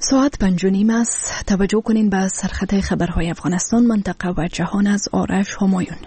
ساعت 5:30 است. توجه کنین به سرخط خبرهای افغانستان، منطقه و جهان از آرش همایون.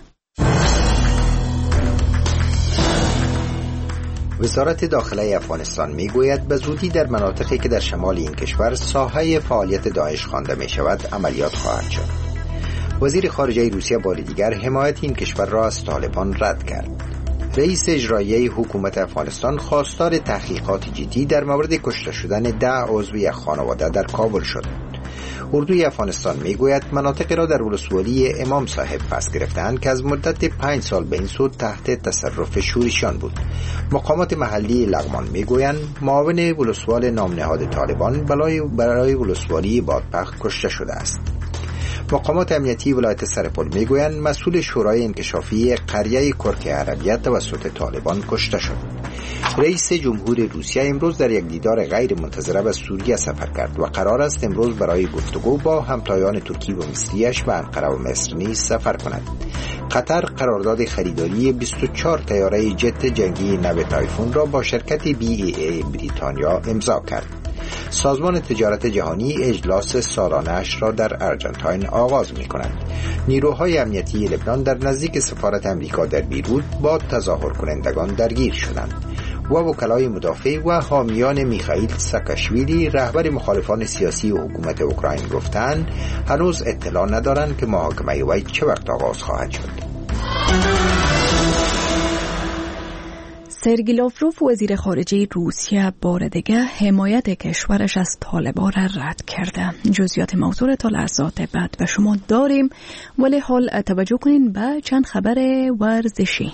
وزارت داخله افغانستان میگوید به زودی در مناطقی که در شمال این کشور ساحه فعالیت داعش خوانده می شود عملیات خواهد شد. وزیر خارجه روسیه بار دیگر حمایت این کشور را از طالبان رد کرد. رئیس اجرایی حکومت افغانستان خواستار تحقیقات جدی در مورد کشته شدن 10 عضو یک خانواده در کابل شد. اردوی افغانستان میگوید مناطقی را در ولسوالی امام صاحب پس گرفتند که از مدت 5 سال به این سو تحت تصرف شورشیان بود. مقامات محلی لغمان میگویند معاون ولسوال نام نهاد طالبان برای ولسوالی بادپخ کشته شده است. مقامات امنیتی ولایت سرپل میگویند مسئول شورای انکشافی قریه کرک عربیه توسط طالبان کشته شد. رئیس جمهور روسیه امروز در یک دیدار غیر منتظره به سوریه سفر کرد و قرار است امروز برای گفتگو با همتایان ترکی و مصریش به انقره و مصر نیز سفر کند. قطر قرارداد خریداری 24 طیاره جت جنگی نو تایفون را با شرکت BAE بریتانیا امضا کرد. سازمان تجارت جهانی اجلاس سالانه‌اش را در ارجنتاین آغاز می‌کند. نیروهای امنیتی لبنان در نزدیک سفارت آمریکا در بیروت با تظاهر کنندگان درگیر شدند و وکلای مدافع و حامیان میخائیل ساکاشویلی رهبر مخالفان سیاسی و حکومت اوکراین گفتند هنوز اطلاع ندارند که محاکمه وی چه وقت آغاز خواهد شد. سرگئی لاوروف وزیر خارجه روسیه بار دیگر حمایت کشورش از طالبان را رد کرده. جزئیات موضوع تا لحظات بعد به شما داریم، ولی حال توجه کنین به چند خبر ورزشی.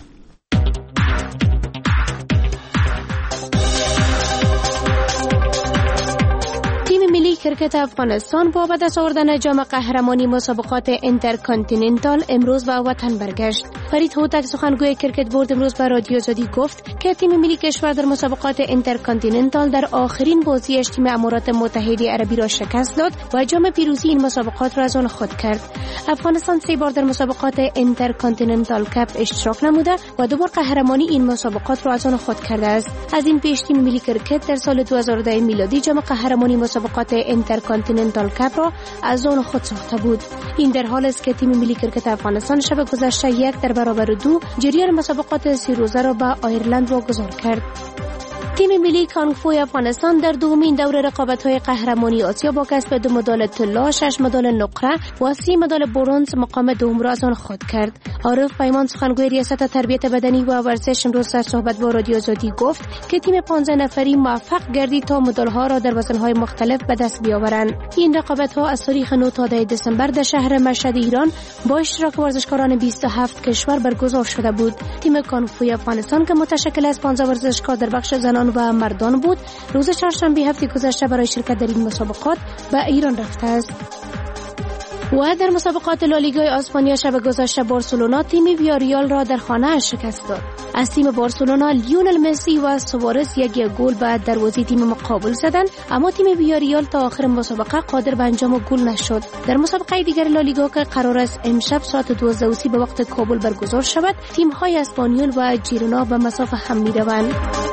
کرکت افغانستان با به دست آوردن جام قهرمانی مسابقات اینترکانتیننتال امروز به وطن برگشت. فرید هوتک سخنگوی کرکت بورد امروز به رادیو آزادی گفت که تیم ملی کشور در مسابقات اینترکانتیننتال در آخرین بازیش تیم امارات متحده عربی را شکست داد و جام پیروزی این مسابقات را از آن خود کرد. افغانستان 3 بار در مسابقات اینترکانتیننتال کپ اشتراک نموده و 2 بار قهرمانی این مسابقات را از آن خود کرده است. از این پیش تیم ملی کرکت در سال 2010 میلادی جام قهرمانی مسابقات اینترکانتیننتال کپ را از آن خود ساخته بود. این در حال است که تیم ملی کرکت افغانستان شب گذشته 1 در برابر 2 جریان مسابقات 3 روزه را به آیرلند واگذار کرد. تیم ملی کانگ فوی افغانستان در دومین دوره رقابت‌های قهرمانی آسیا با کسب 2 مدال طلا، 6 مدال نقره و 30 مدال برنز مقام دوم را از آن خود کرد. عارف پیمان سخنگوی ریاست تربیت بدنی و ورزش امروز در صحبت با رادیو آزادی گفت که تیم 15 نفری موفق گردید تا مدال‌ها را در وزن‌های مختلف به دست بیاورند. این رقابت‌ها از تاریخ 9 تا 10 دسامبر در شهر مشهد ایران با اشتراک ورزشکاران 27 کشور برگزار شده بود. تیم کانگ فوی افغانستان که متشکل از 15 ورزشکار در بخش زنان و مردان بود، روز چهارشنبه هفته گذشته برای شرکت در این مسابقات به ایران رفته است. و در مسابقات لالیگای اسپانیا شب گذشته بارسلونا تیم ویاریال را در خانه شکست داد. از تیم بارسلونا لیونل مسی و سوارز یک گل به دروازه تیم مقابل زدند، اما تیم ویاریال تا آخر مسابقه قادر به انجام گل نشد. در مسابقه دیگر لالیگا که قرار است امشب ساعت 12:30 به وقت کابل برگزار شود، تیم‌های اسپانیول و جیرونا به مسافه هم می‌روند.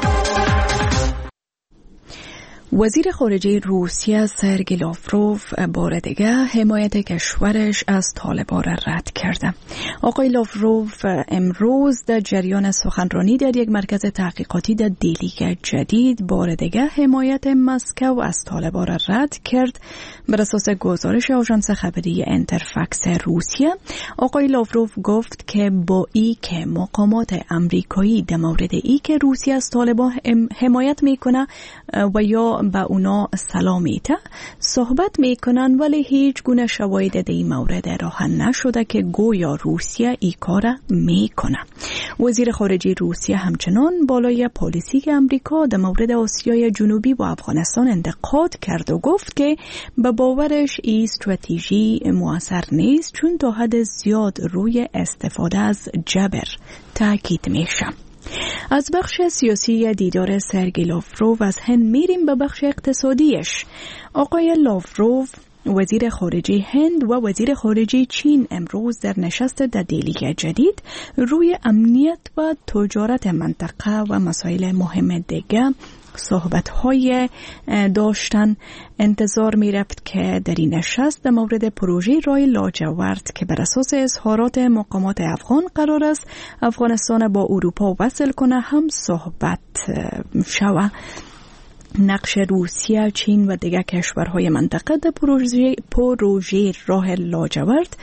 وزیر خارجه روسیه سرگئی لاوروف بار دیگر حمایت کشورش از طالبان را رد کرده. آقای لاوروف امروز در جریان سخنرانی در یک مرکز تحقیقاتی در دهلی جدید بار دیگر حمایت مسکو از طالبان را رد کرد. بر اساس گزارش آژانس خبری انترفکس روسیه، آقای لاوروف گفت که با ای که مقامات امریکایی در مورد ای که روسیه از طالبان حمایت میکنه و یا به اونا سلام میته صحبت میکنن، ولی هیچ گونه شواهد در این مورد روشن نشده که گویا روسیه ای کار میکنه. وزیر خارجه روسیه همچنان بالای پالیسی امریکا در مورد آسیای جنوبی و افغانستان انتقاد کرد و گفت که به باورش این استراتژی موثر نیست، چون تا حد زیاد روی استفاده از جبر تاکید میشه. از بخش سیاسی دیدار سرگئی لاوروف از هند میریم به بخش اقتصادیش. آقای لاوروف وزیر خارجه هند و وزیر خارجه چین امروز در نشست در دهلی جدید روی امنیت و تجارت منطقه و مسائل مهم دیگه صحبت‌های داشتن. انتظار می‌رفت که در این نشست در مورد پروژه راه لاجورد که بر اساس اظهارات مقامات افغان قرار است افغانستان با اروپا وصل کنه هم صحبت شود. نقش روسیه، چین و دیگر کشورهای منطقه در پروژه راه لاجورد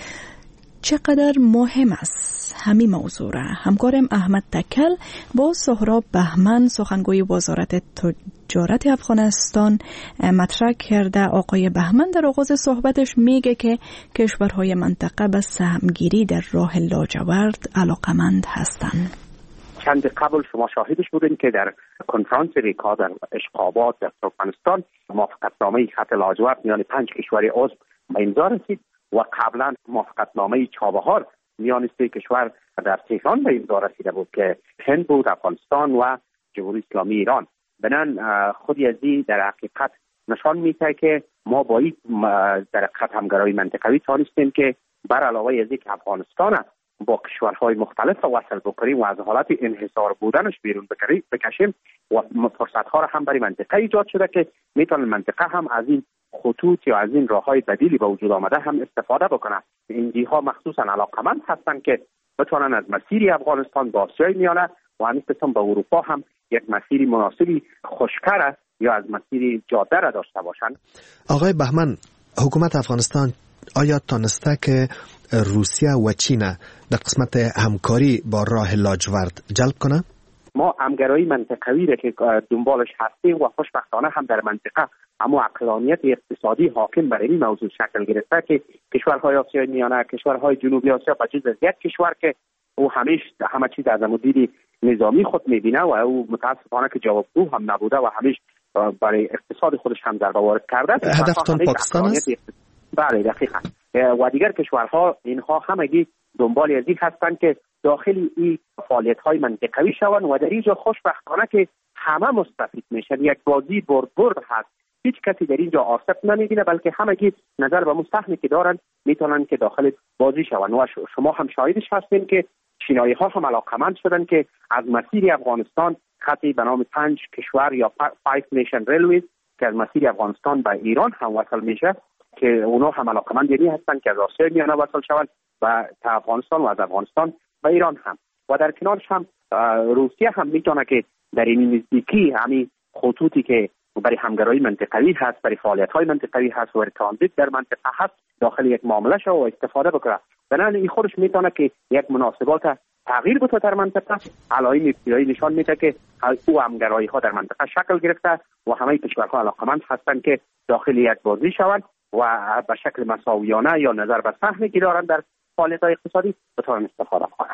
چقدر مهم است. همین موضوع را همکارم احمد تکل با سهراب بهمن سخنگوی وزارت تجارت افغانستان مطرح کرده. آقای بهمن در آغاز صحبتش میگه که کشورهای منطقه به سهمگیری در راه لاجورد علاقمند هستند. چند قبل شما شاهدش بودین که در کنفرانس ریکا در اشقابات در ترکمنستان موافقتنامه خط لاجورد میان 5 کشور عضو به امضا رسید و قبلا موافقتنامه چابهار میان 3 کشور در تهران به امضا رسیده بود که هند بود، افغانستان و جمهوری اسلامی ایران. بنان خودی ازی در حقیقت نشان میده که ما باید در حقیقت همگرایی منطقوی توانستیم که بر علاوه از اینکه افغانستان با کشورهای مختلف وصل بکنیم و از حالت انحصار بودنش بیرون بکشیم و فرصت‌ها را هم برای منطقه ایجاد شده که میتونه منطقه هم از این خطوط یا از این راه‌های بدیلی به وجود آمده هم استفاده بکنه. این جیها مخصوصا علاقمند هستند که بتونن از مسیر افغانستان با آسیای میانه و همین قسم به اروپا هم یک مسیری مناسبی خوشکره یا از مسیری جاده را داشته باشند. آقای بهمن، حکومت افغانستان آیا تانسته که روسیه و چین در قسمت همکاری با راه لاجورد جلب کنه؟ ما همگرایی منطقوی را که دنبالش هستیم و خوشبختانه هم در منطقه اما عقلانیت اقتصادی حاکم بر این موضوع شکل گرفته که کشورهای آسیای میانه، کشورهای جنوبی آسیا و جز یک کشور که او همه چیز از دید نظامی خود میبینه و او متاسفانه که جوابگو هم نبوده و همیش برای اقتصاد خودش هم ضربه وارد کرده. هدفتون پاکستان است؟ بله دقیقاً. و دیگر کشورها اینها همگی دنبال از این هستند که داخل این فعالیت‌های منطقوی شوند و در اینجا خوشبختانه که همه مستفید میشن. یک بازی برد هست. هیچ کسی در اینجا آسیب نمی‌بینه بلکه همگی نظر به مستحقی که دارن میتونن که داخل بازی شوند و شما هم شاهدش هستین که چینایی‌ها هم علاقمند شدن که از مسیر افغانستان خطی به نام 5 کشور یا 5 نیشن ریلویز که از مسیر افغانستان به ایران هم وصل میشه که اونا هم علاقمند یعنی هستن که از آسیای میانه وصل شوند و تا افغانستان و از افغانستان به ایران هم و در کنارش هم روسیه هم میتونه که در این نزدیکی همین خطوطی که برای همگرایی منطقوی هست، برای فعالیت‌های منطقوی هست و برای ترانزیت در منطقه هست داخل یک معامله شو و استفاده بکنه. بنابراین این خودش میتونه که یک مناسبات تغییر بده در منطقه. علائم ابتدایی نشان میده که او همگرایی ها در منطقه شکل گرفته و همه کشورها علاقمند هستند که داخل یک بازی شوند و به شکل مساویانه یا نظر به سهمی که دارند در فعالیت‌های اقتصادی بتوانند استفاده کنند.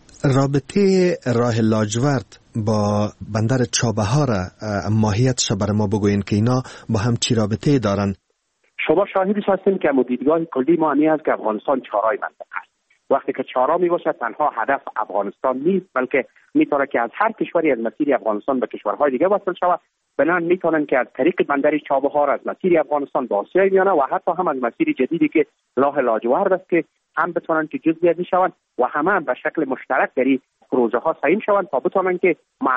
رابطه راه لاجورد با بندر چابهار ماهیتش برای ما بگوین که اینا با هم چی رابطه دارن؟ شما شاهدش هستین که دیدگاه کلی ما همی است که افغانستان چهارای منطقه است. وقتی که چهارا می باشد تنها هدف افغانستان نیست بلکه میتونه که از هر کشوری از مسیر افغانستان به کشورهای دیگه وصل شود. بنابراین میتونن که از طریق بندر چابهار از مسیر افغانستان به آسیای میانه و حتی هم از مسیر جدیدی که راه لاجورد است که هم بتونن که جزئی از شوند و همه به شکل مشترک در این پروژه ها سهیم شوند تا بتونن که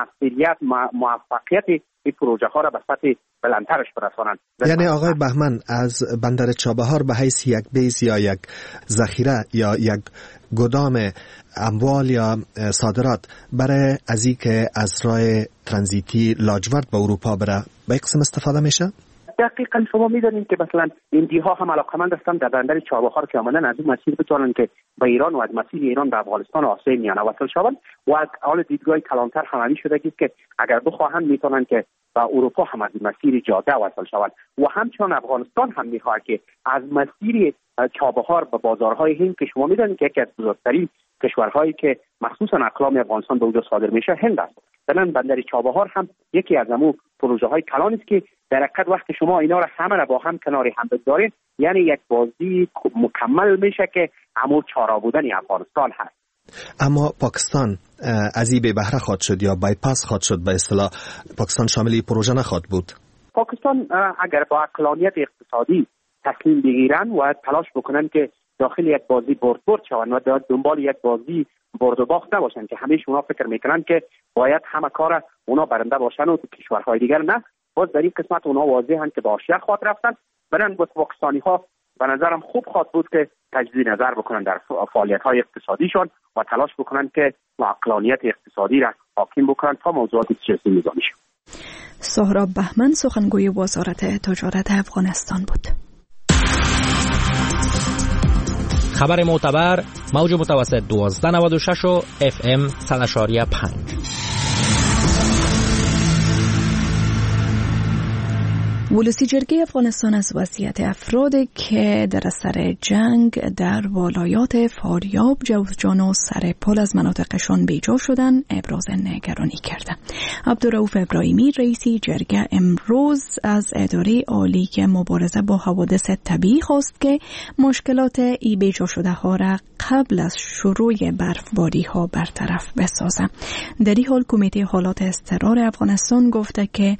موفقیت این پروژه ها را به سطح بلندترش برسانند. یعنی آقای بهمن از بندر چابهار به حیث یک بیس یا یک ذخیره یا یک گدام اموال یا صادرات برای از این که از راه ترانزیتی لاجورد به اروپا بره به قسم استفاده میشه؟ دقیقاً شما میدونید که مثلا ایندی‌ها هم علاقمند هستند در بندر چابهار که آمدن از این مسیر بتونن که به ایران و از مسیر ایران به افغانستان و آسیای میانه وصل شوند و از حال دیدگاه کلانتر همانی شده که اگر بخواهند میتونن که به اروپا هم از مسیر جاده وصل شوند و همچنان افغانستان هم میخواهد که از مسیر چابهار به بازارهای هند که شما میدونید که یکی از بزرگترین کشورهایی که مخصوصا اقلام افغانستان به اونجا صادر میشه هند است. بنابراین بندر چابهار هم یکی از همون پروژه های کلان است که در حقیقت وقتی شما اینا را همه را با هم کنار هم بگذارید یعنی یک بازی مکمل میشه که همون چارا بودن افغانستان هست. اما پاکستان از این به بهره خواهد شد یا بایپاس خواهد شد، به اصطلاح پاکستان شامل این پروژه نخواهد بود؟ پاکستان اگر با عقلانیت اقتصادی تصمیم بگیرن و تلاش بکنن که داخل یک بازی برد شوند و دنبال یک بازی برد و باخت نباشند که همیشه اونا فکر میکنن که باید همه کار اونا برنده باشن و کشورهای دیگر نه. باز در این قسمت اونا واضحن که با آشیاء خود رفتن. برن با پاکستانی ها به نظرم خوب خواهد بود که تجدید نظر بکنن در فعالیت های اقتصادیشان و تلاش بکنن که عقلانیت اقتصادی را حاکم بکنن تا موضوعات سیاسی نظامی شد. سهراب بهمن سخنگوی وزارت تجارت افغانستان بود. خبر معتبر موج متوسط 1296 و FM 100.5. ولسی جرگه افغانستان از وضعیت افرادی که در اثر جنگ در ولایات فاریاب، جوزجان و سرپل از مناطقشان بیجا شدن ابراز نگرانی کرده. عبدالرؤوف ابراهیمی رئیسی جرگه امروز از اداره عالی مبارزه با حوادث طبیعی خواست که مشکلات ای بیجا شده ها را قبل از شروع برفباری ها برطرف بسازه. در این حال کمیته حالات اضطرار افغانستان گفته که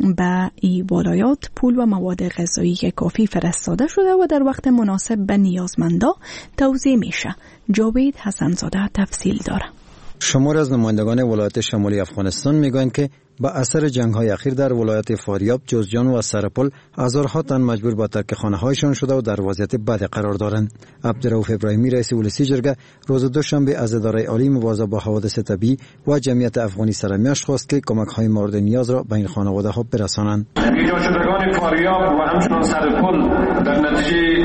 به این ولایات پول و مواد غذایی کافی فرستاده شده و در وقت مناسب به نیازمندا توزیع میشه. جاوید حسنزاده تفصیل داره. شمار از نمایندگان ولایت شمالی افغانستان میگویند که با اثر جنگ‌های اخیر در ولایت فاریاب، جوزجان و سرپل هزارها تن مجبور به ترک خانه‌هایشان شده و در وضعیت بد قرار دارند. عبدالرؤوف ابراهیمی رئیس ولسی جرگه روز دوشنبه از اداره عالی مبارزه با حوادث طبیعی و جمعیت افغانی سرمیاش خواست که کمک‌های مورد نیاز را به این خانواده‌ها برسانند. بیجا شدگان فاریاب و همچنان سرپل در نتیجه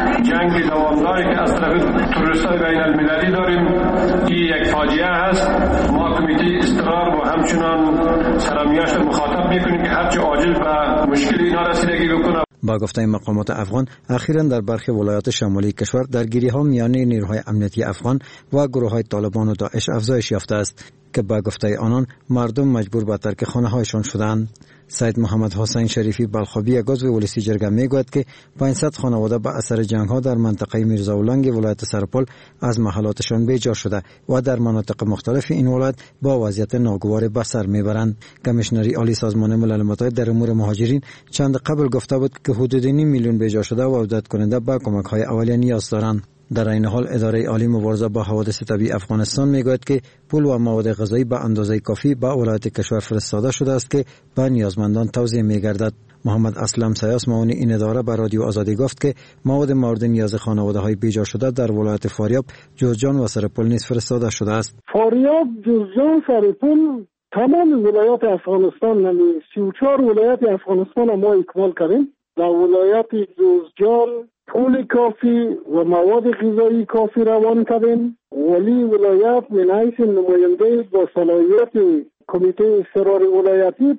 جنگ دوامداری که از طرف تروریست‌های بین‌المللی داریم این یک فاجعه است. ما کمیته اضطرار و همچنان سرمیاش رو مخاطب میکنیم که هرچه عاجل به مشکل اینا رسیدگی بکنه. با گفته مقامات افغان، اخیراً در برخی ولایات شمالی کشور درگیری‌ها میان نیروهای امنیتی افغان و گروه‌های طالبان و داعش افزایش یافته است که با گفته آنان مردم مجبور به ترک خانه‌هایشان شدند. سید محمد حسین شریفی بلخابی عضو ولسی جرگه میگوید که 500 خانواده به اثر جنگ‌ها در منطقه میرزاولنگ ولایت سرپل از محلاتشان بیجا شده و در مناطق مختلف این ولایت با وضعیت ناگوار به سر میبرند. کمیشنری عالی سازمان ملل متحد در امور مهاجرین چند قبل گفته بود که حدود 9 میلیون بیجا شده و عودت کننده به کمک‌های اولیه نیاز دارند. در این حال اداره عالی مبارزه با حوادث طبیعی افغانستان میگوید که پول و مواد غذایی به اندازه کافی به ولایت کشور فرستاده شده است که به نیازمندان توزیع میگردد. محمد اسلم سیاس معاون این اداره به رادیو آزادی گفت که مواد مورد نیاز خانواده‌های بیجا شده در ولایت فاریاب، جوزجان و سرپل نیز فرستاده شده است. فاریاب، جوزجان، سرپل تمام ولایات افغانستان، یعنی 34 ولایت افغانستان ما اکمال کردیم. در ولایت جوزجان پول کافی و مواد غذایی کافی روان کردیم. ولی ولایت من حیث نماینده با صلاحیت کمیته اضطرار ولایتی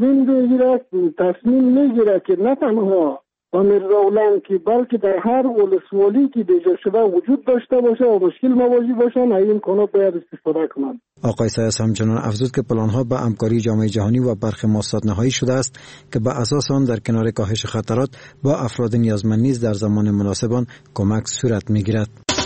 تصمیم میگیره که نه تنها با میرزاولنگ که بلکه در هر ولسوالی که بیجا شده وجود داشته باشه و مشکل مواجه باشن این امکانات باید استفاده کنند. آقای سیاس همچنان افزود که پلان‌ها به همکاری جامعه جهانی و برخی مؤسسات نهایی شده است که به اساس آن در کنار کاهش خطرات با افراد نیازمند نیز در زمان مناسب آن کمک صورت می‌گیرد.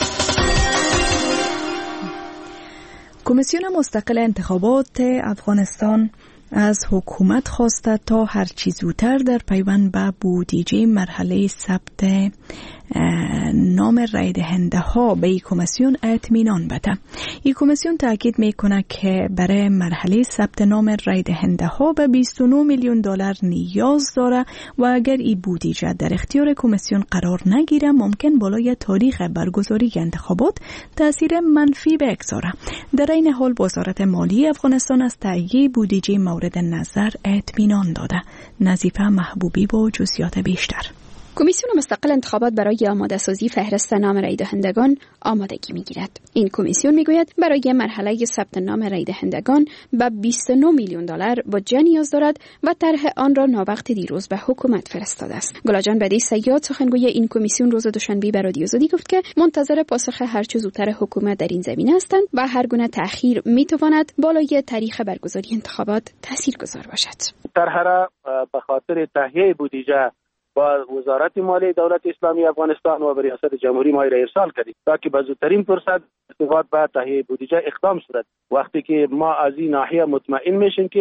کمیسیون مستقل انتخابات افغانستان از حکومت خواسته تا هر چی زودتر در پیوند به بودجه مرحله ثبت نام رای دهنده ها به این کمیسیون اطمینان بده. این کمیسیون تاکید میکنه که برای مرحله ثبت نام رای دهنده ها به 29 میلیون دلار نیاز داره و اگر این بودجه در اختیار کمیسیون قرار نگیره ممکن بالای تاریخ برگزاری انتخابات تاثیر منفی بگذاره. در این حال وزارت مالی افغانستان از تهیه بودجه مورد نظر اطمینان داده. نظیفه محبوبی با جزئیات بیشتر. کمیسیون مستقل انتخابات برای آماده سازی فهرست نام رای دهندگان آمادگی می‌گیرد. این کمیسیون میگوید برای مرحله ثبت نام رای دهندگان به 29 میلیون دلار بودجه نیاز دارد و طرح آن را ناوقت دیروز به حکومت فرستاده است. گلاجان بدی سیاد سخنگوی این کمیسیون روز دوشنبه به رادیو آزادی گفت که منتظر پاسخ هر چه زودتر حکومت در این زمینه هستند و هر گونه تأخیر میتواند بالای تاریخ برگزاری انتخابات تاثیرگذار باشد. طرح را به خاطر تهیه بودجه با وزارت مالی دولت اسلامی افغانستان و ریاست جمهوری ما را ارسال کردیم تا که به زودترین فرصت استفاده به تهیه بودجه اقدام صورت. وقتی که ما از این ناحیه مطمئن میشیم که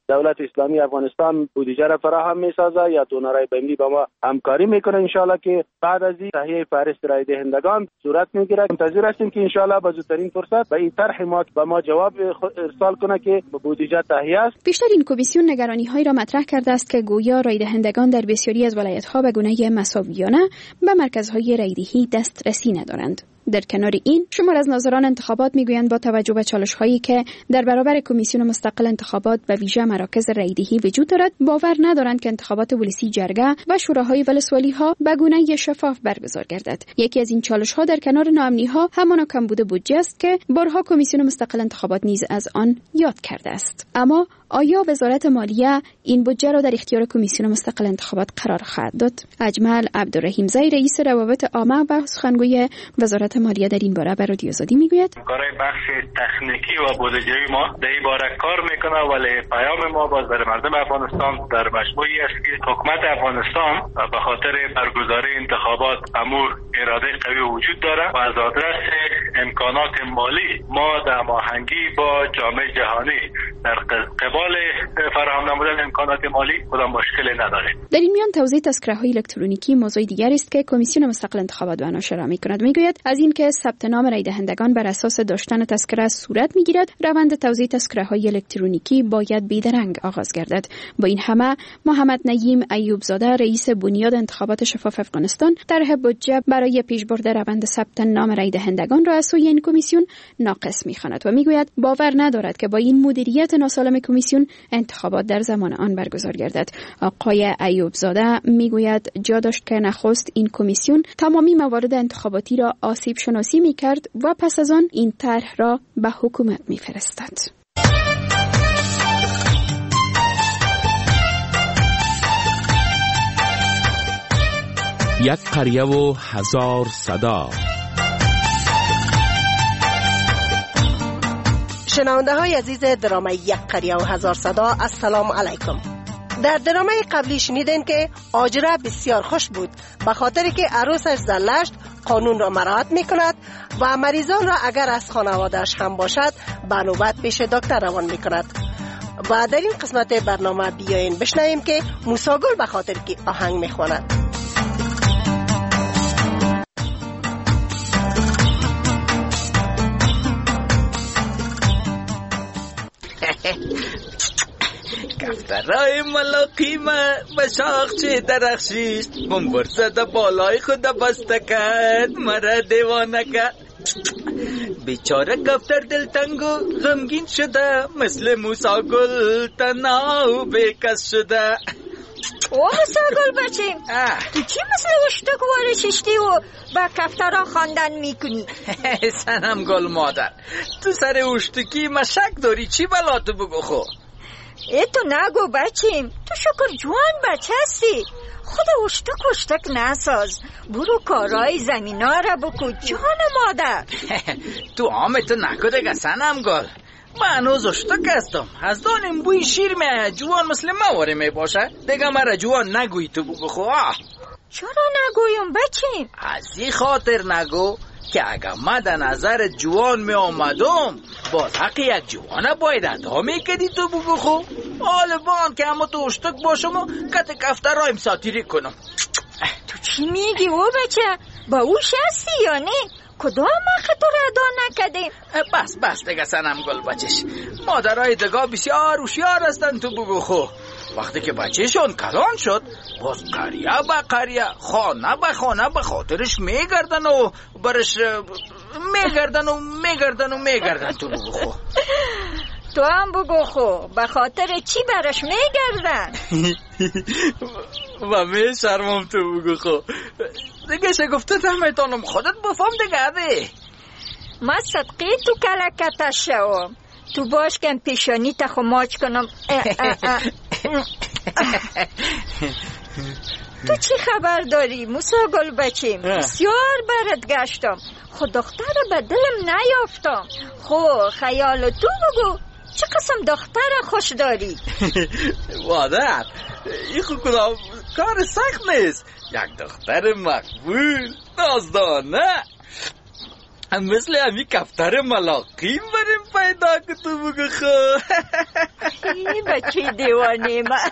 دولت اسلامی افغانستان بودجه را فراهم میسازه یا دونرای بینی با ما همکاری میکنه. انشالله که بعد از این تهیه فهرست رای دهندگان صورت میگیره. منتظر هستیم که انشالله با زودترین فرصت به این طرح ما به ما جواب ارسال کنه که بودجه تهیه است. بیشتر این کمیسیون نگرانی‌هایی را مطرح کرده است که گویا رای دهندگان در بسیاری از ولایت‌ها به گونه مساویانه به مرکزهای رایدهی دسترسی ندارند. در کنار این، شمار از ناظران انتخابات میگویند با توجه به چالش‌هایی که در برابر کمیسیون مستقل انتخابات و ویژه مراکز رایدهی وجود دارد، باور ندارند که انتخابات ولسی جرگه و شوراهای ولسوالی‌ها به گونه شفاف برگزار گردد. یکی از این چالش‌ها در کنار ناامنی‌ها همان کمبود بودجه است که بارها کمیسیون مستقل انتخابات نیز از آن یاد کرده است. اما آیا وزارت مالیه این بودجه را در اختیار کمیسیون مستقل انتخابات قرار خواهد داد؟ اجمل عبدالرحیمزی رئیس روابط عامه و سخنگوی وزارت مالیه در این باره به رادیو آزادی میگوید کارهای بخش تکنیکی و بودجه‌ای ما در این باره کار میکنه، ولی پیام ما باز برای مردم افغانستان در مجموعی است که حکومت افغانستان به خاطر برگزاری انتخابات امور اراده قوی وجود داره و از آدرس امکانات مالی ما در هماهنگی با جامعه جهانی در قبال فراهم نمودن امکانات مالی کدام مشکلی نداریم. در این میان توزیع تذکره‌های الکترونیکی موضوع دیگری است که کمیسیون مستقل انتخابات به آن اشاره می‌کند. میگوید از اینکه ثبت نام رای دهندگان بر اساس داشتن تذکره صورت می‌گیرد، روند توزیع تذکره‌های الکترونیکی باید بیدرنگ آغاز گردد. با این همه محمد نعیم ایوبزاده رئیس بنیاد انتخابات شفاف افغانستان طرح بودجه برای پیشبرد روند ثبت نام رای دهندگان را از سوی این کمیسیون ناقص می‌خواند و میگوید باور ندارد که با این مدیریت ناسالم کمیسیون انتخابات در زمان آن برگزار گردد. آقای ایوبزاده میگوید جا داشت که نخست این کمیسیون تمامی موارد انتخاباتی را آسیب شناسی میکرد و پس از آن این طرح را به حکومت میفرستد. یک قریه و هزار صدا. شنونده های عزیز درامه یک قریه و هزار صدا، السلام علیکم. در درامه قبلی شنیدین که آجره بسیار خوش بود به خاطر که عروسش زلشت قانون را مراعات می کند و مریضان را اگر از خانوادهش هم باشد به نوبت پیش دکتر روان می کند. و در این قسمت برنامه بیاین بشنویم که موسی گل به خاطر که آهنگ می خواند. کفترهای ملاقیمه به شاخچه درخشیست بمبر زده بالای خود بسته کرد مرا دیوانه کرد. بیچاره کفتر دلتنگ و غمگین شده مثل موسی گل تنها و بیکس شده. او موسی گل بچیم تو چی مثل اشتک واره ششتی و با کفترها خواندن میکنی؟ سنم گل مادر تو سر اشتکی مشک داری چی بلاتو بگو خو؟ ای تو نگو بچیم، تو شکر جوان بچه هستی، خود اشتک نساز، برو کارهای زمینا را بکو جان مادر. تو آمتو نکو دگه سنم گل، من هنوز اشتک هستم، از دانم بوی شیر می جوان مثل مواره می باشه دگه مرا جوان نگوی تو بگو خواه. چرا نگویم بچیم؟ از این خاطر نگو که اگر من در نظر جوان می آمدم باز حق یک جوانه باید ادا می کردی تو بگو خو. حال بان که همه تو اشتک باشم و کت کفتر را امساتیری کنم. تو چی میگی او بچه؟ با اوش هستی یا نه؟ کدام حق تو را ادا نکدیم؟ بس دیگه سنم گل بچش، مادرای دگاه بسیار هوشیار هستن تو بگو خو. وقتی که بچهشون کلان شد باز قریه به قریه خانه به خانه به خاطرش میگردن و برش میگردن تو بگو خو. تو هم بگو خو به خاطر چی برش میگردن؟ و می شرمم تو بگو خو دیگه شگفته تهمیتانم خودت بفهم دیگه ده. ما صدقی تو کلکتش شوم، تو باش که پیشانی تا خماج کنم. تو چی خبر داری موسی گل بچیم؟ بسیار برات گشتم، خود دختر به دلم نیافتم. خو خیال تو بگو چه قسم دختر خوش داری؟ مادر این خود کدام کار سخت نیست، یک دختر مقبول نازدانه. مثل همی کفتر ملاقیم بریم پیدا که تو بگو خو. بچه دیوانه من.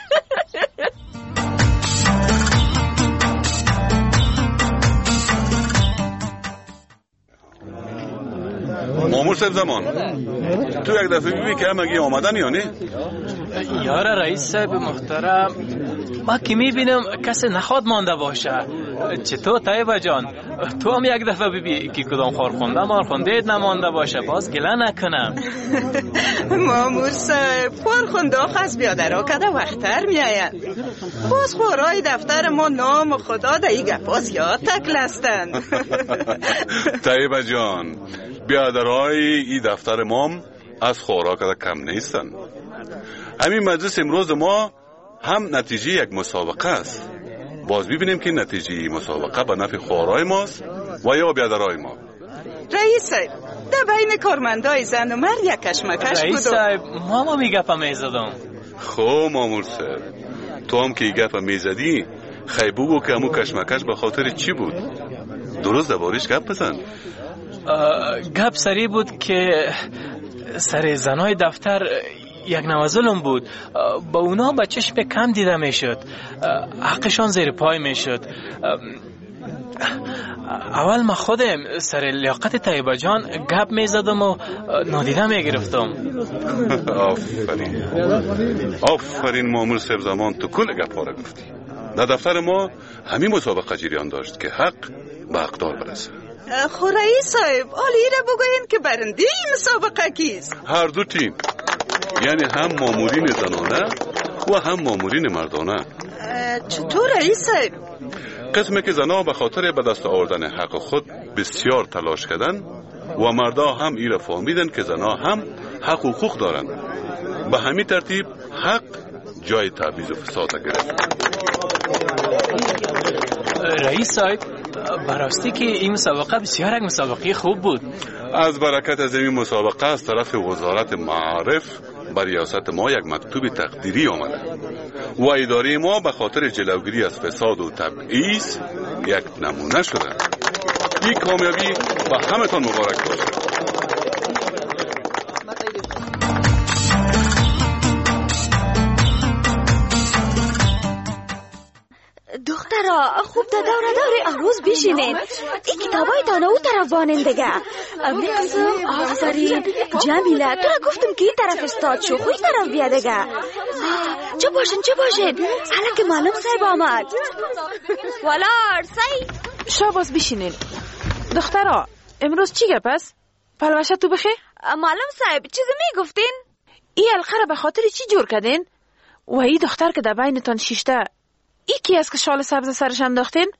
مامور صاحب زمان تو یک دفعه بیبی که همگی آمدن یا نه؟ یار رئیس صاحب محترم ما که میبینم کسی نخواد مانده باشه. چطور طیبه جان تو هم یک دفعه بیبی که کدام خورخونده مارخونده نمانده باشه باز گله نکنم. مامور صاحب خورخونده خواست بیادر کده وقتر میاید. باز خورای دفتر ما نام خدا ده ای گفاز یاد تکلستن. طیبه جان بیادرهای ای دفتر مام از خوراک کم نیستن. همین مجلس امروز ما هم نتیجه یک مسابقه است. باز ببینیم که نتیجه مسابقه به نفع خوارای ماست و یا بیادرهای ما. رئیس صاحب در بین کارمندای زن و مرد یک کشمکش بود. رئیس صاحب ما میگفت میزدم. خب مامور صاحب تو هم که گپ میزدی خیلی بگو که همون کشمکش به خاطر چی بود؟ درست دربارش گپ بزن. گپ سری بود که سر زنای دفتر یک نوازلم بود. با اونا با چشم کم دیده میشد. حقشان زیر پای میشد. اول ما خودم سر لیاقت طیبه جان گپ میزدم و نادیده میگرفتم. آفرین مامور صاحب زمان تو کل گپ ها را گفتی. در دفتر ما همین مسابقه جریان داشت که حق به حقدار برسه. خو رئیس صاحب حالی را بگوین که برنده این مسابقه کیست؟ هر دو تیم، یعنی هم مامورین زنانه و هم مامورین مردانه. چطور رئیس صاحب؟ قسمی که زنها به خاطر به دست آوردن حق خود بسیار تلاش کردن و مردا هم ایره فهمیدن که زنها هم حق و حقوق دارند. به همین ترتیب حق جای تبعیض و فساد گرفت. رئیس صاحب براستی که این مسابقه بسیار یک مسابقه خوب بود. از برکت از این مسابقه از طرف وزارت معارف بر ریاست ما یک مکتوب تقدیری آمده و اداره ما به خاطر جلوگیری از فساد و تبعیض یک نمونه شده. این کامیابی به همتان مبارک باشه. دخترا خوب تا دور عروس بشینین. این کتابای تانه او طرف بانین دیگه. میقسم آفرین جمیله تو را گفتم که این طرف استاد شو خوی طرف بیا دیگه. چه باشین حالا که معلم صاحب آمد. والار سعید شاباز بشینین. دخترا امروز چی گپ است؟ پلوشه تو بخی؟ معلم صاحب چیزی میگفتین؟ این حلقه را به خاطر چی جور کردین؟ و این دختر که در بینتان شیشته ای کی است که شال سبز سرش انداختین؟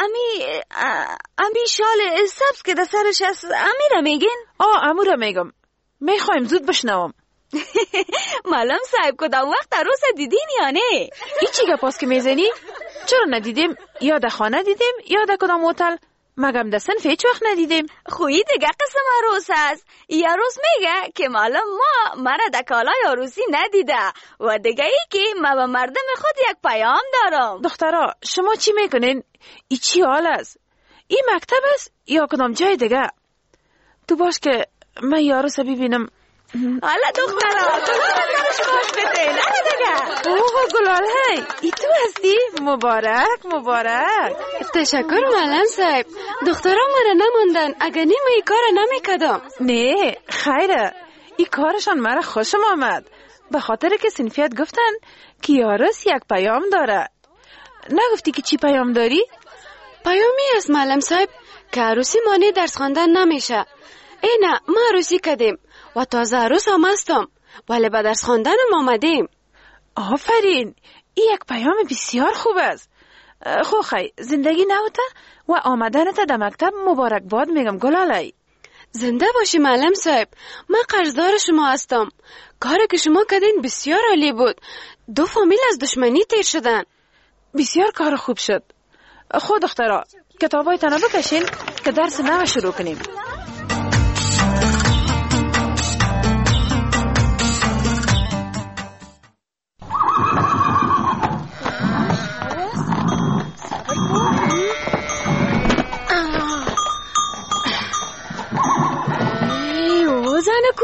امی شال سبز که در سرش است. امی را میگین؟ امو را میگم. میخوایم زود بشنوم. معلم صاحب کدام وقت عروس دیدین یا نه؟ این چی گپ است که میزنی؟ چرا ندیدیم؟ یا در خانه دیدیم یا در کدام هتل؟ مگم در صنف هیچ وقت ندیدیم. خویی دیگه قسم عروس است. ای عروس میگه که معلم ما مرا در کالای عروسی ندیده و دیگه ای که ما به مردم خود یک پیام دارم. دخترا شما چی میکنین؟ ای چی حال است؟ این مکتب است یا کدام جای دیگه؟ تو باش که من ای عروس ببینم. حالا دخترا تو سرش باش بتین. حالا دیگه اوه گلال هی ای تو هستی؟ مبارک. تشکر معلم صاحب. دخترا مرا نماندن. اگر نیم ای کار نمیکدم. نه خیره ای کارشان مرا خوشم آمد. به خاطر که صنفیت گفتن که یارس یک پیام داره. نگفتی که چی پیام داری؟ پیامی است معلم صاحب که عروسی مانع درس خواندن نمیشه. اینا ما عروسی کردیم و تازه عروس هم هستم ولی به درس خواندنم آمدیم. آفرین این یک پیام بسیار خوب است. خوخی زندگی نوته و آمدنت در مکتب مبارک باد میگم گلالی. زنده باشی معلم صاحب. من قرضدار شما هستم. کاری که شما کردین بسیار عالی بود. 2 فامیل از دشمنی تیر شدن. بسیار کار خوب شد. خود دخترا کتابای تنها بکشین که درس نو شروع کنیم.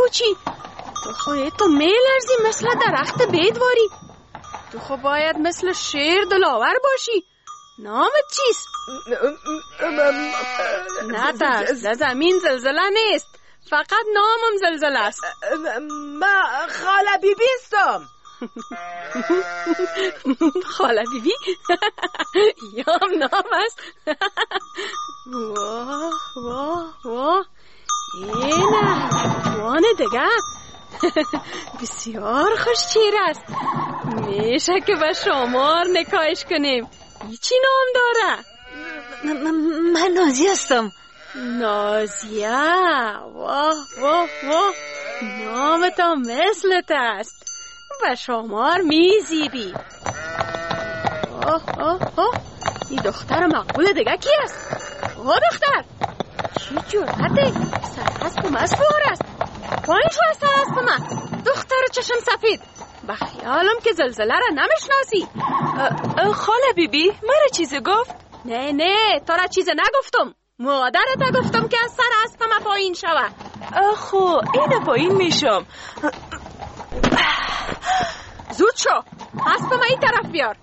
کوچی. تو میلرزی مثل درخت بیدواری. تو خب باید مثل شیر دلاور باشی. نامت چیست؟ نه ترس، در زمین زلزله نیست، فقط نامم زلزله است. ما خاله بیبی استم. خاله بیبی؟ یام نام است. واه واه واه، اینه جوان دیگه. بسیار خوشچیر است. میشه که به شمار نکایش کنیم. چی نام داره؟ من نازیه هستم. نازیه؟ واه واه واه، نامتا مثلت است. به شمار میزیبی. آه آه آه، این دختر مقبول دیگه کی است؟ دختر چی جرأته؟ سراسپم از فور است. پایین شو از سراسپم. دختر چشم سفید، بخیالم که زلزله را نمیشناسی. خاله بیبی مرا چیزی گفت؟ نه تو را چیزی نگفتم، مادرت گفتم که از سر اسبم پایین شوه. خو اینه پایین میشم. زود شو، اسبم این طرف بیار.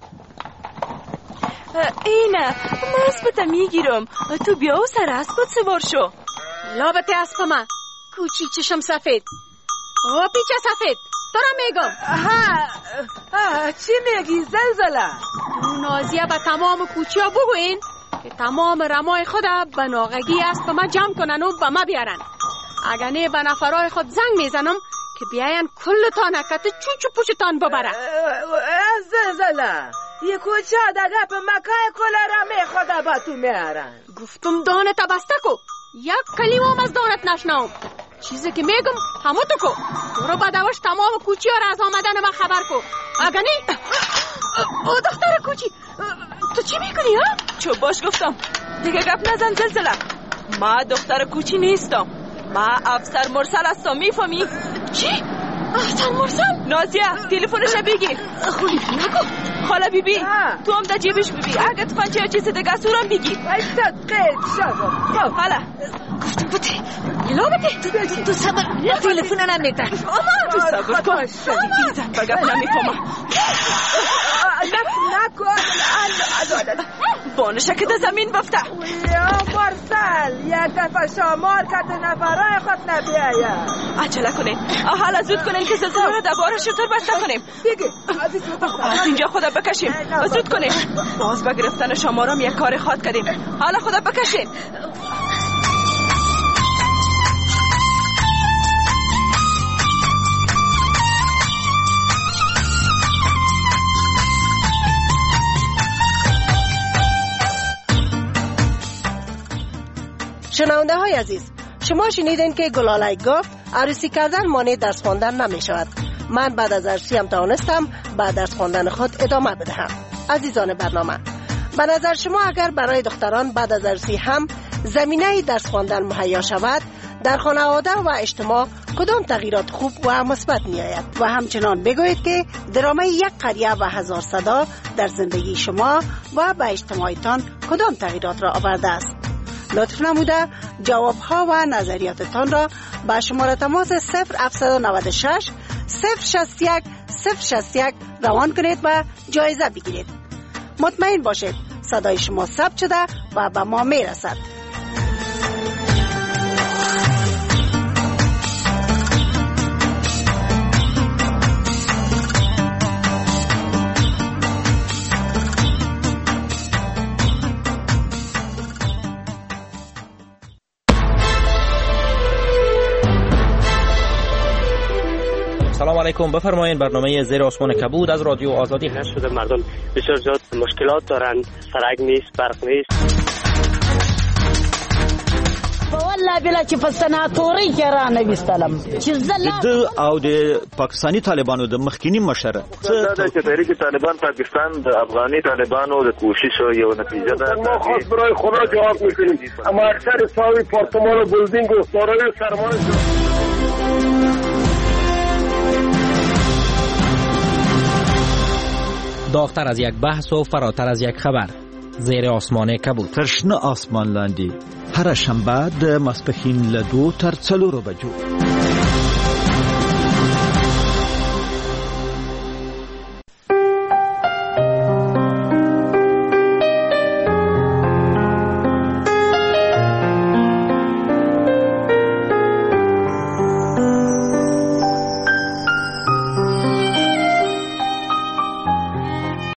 اینه من اسبت میگیرم، تو بیا و سر اسبت سوار شو. لابت اسبم کوچی چشم سفید. پیچه سفید دارم میگم. چی میگی زلزله؟ نازیه به تمام کوچی ها بگوین که تمام رمای خود به ناغگی است به ما جمع کنن و به ما بیارن. اگر نه به نفرای خود زنگ میزنم که بیاین کل تا نکت چوچو پوچتان ببره. زلزله یه کوچه دگه به مکای کل رمای خود با تو میارن. گفتم دانت بسته کو، یک کلمه از دانت نشنوم. چیزی که میگم همه تو کو. برو بدوش تمام کوچی ها را از آمدن من خبر کو. اگه نی دختر کوچی تو چی میکنی ها؟ چو باش گفتم دیگه گپ نزن زلزله. ما دختر کوچی نیستم، ما افسر مرسل هستم. میفهمی؟ چی؟ افسر مرسل؟ نازیه تلفنش بگیر. خولی نکن. خاله بیبی تو هم در جیبش ببی، اگه تفنچه یا چیز دیگه سورم بگی. ایستاد قید شدم. حالا گفتم بوده لابده تو صبر، تلفن نمیده. تو صبر کن بیزن بگم نمیفهمم. نکن بانشه که در زمین بفته. یا مرسل یک دفعه شمار که تو نفرای خود نبیاید. عجله کنین، حالا زود کنین که زلزله رو دوباره شطور بسته کنیم. بگی از اینجا خدا بکشیم. زود کنین، باز به گرفتن شمارم یک کار خاط کردیم. حالا خدا بکشین. شنونده های عزیز، شما شنیدین که گلالای گفت عروسی کردن مانع درس خواندن نمی شود. من بعد از عروسی هم توانستم بعد درس خواندن خود ادامه بدهم. عزیزان برنامه، به نظر شما اگر برای دختران بعد از عروسی هم زمینه درس خواندن مهیا شود، در خانواده و اجتماع کدام تغییرات خوب و مثبت می آید؟ و همچنان بگویید که درامه یک قریه و هزار صدا در زندگی شما و به اجتماعتان کدام تغییرات را آورده است. لطف نموده جوابها و نظریاتتان را با شماره تماس 0796 061 061 روان کنید و جایزه بگیرید. مطمئن باشید صدای شما ثبت شده و به ما می رسد. سلام علیکم، بفرمایید. برنامه زیر آسمان کبود از رادیو آزادی هست. شده مردم بسیار زیاد مشکلات دارند، سرک نیست، برق نیست. والله بلا چې په سناتوري کې را نوستلم چې د او د پاکستانی طالبانو د مخکینی مشر دا چې تحریک طالبان پاکستان د افغاني طالبانو د کوشش یو نتیجه ده. ما خاص برای خدا جواب میکنیم، اما اکثر ساوی پارتمان و بلدینگ و دارای سرمایه داغتر از یک بحث و فراتر از یک خبر. زیر آسمان کبود. ترشنه آسمان لاندی هر شنبه د ماسپښین له 2 تر 4 بجو.